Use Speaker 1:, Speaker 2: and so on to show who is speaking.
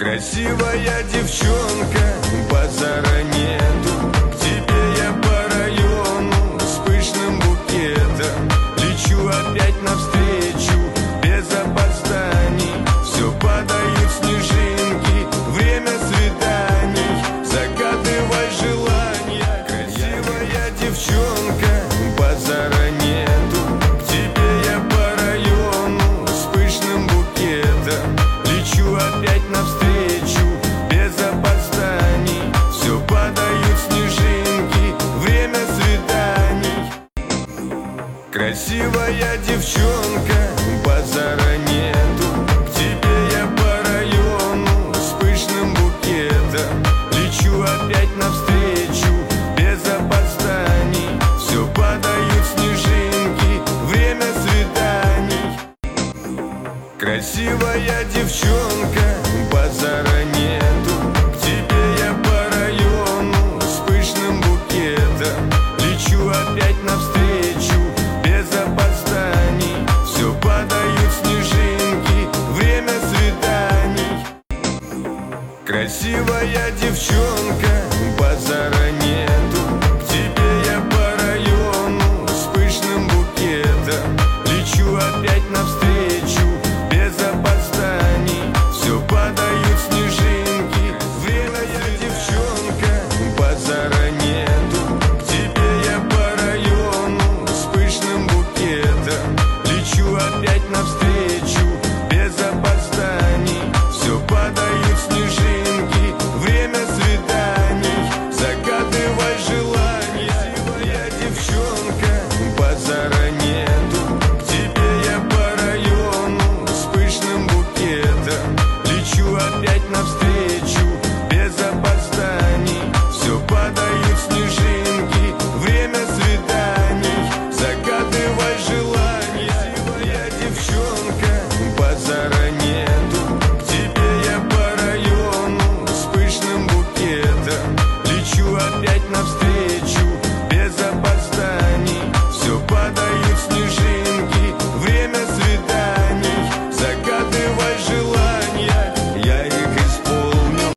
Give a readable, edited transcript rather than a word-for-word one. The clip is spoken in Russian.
Speaker 1: Красивая девчонка, базара нету. К тебе я по району с пышным букетом. Лечу опять навстречу, без опозданий. Все падают снежинки, время свиданий. Загадывай желания, красивая девчонка, базара нету. К тебе я по району с пышным букетом. Лечу опять навстречу, без опозданий. Все падают снежинки, время свиданий. Красивая девчонка, базара нету. К тебе я по району с пышным букетом. Лечу опять навстречу, без опозданий. Все падают снежинки, время свиданий. Красивая девчонка, базара нету. К тебе я по району с пышным букетом. Лечу опять навстречу, без опозданий. Все падают снежинки, время свиданий. Красивая девчонка, базара нету.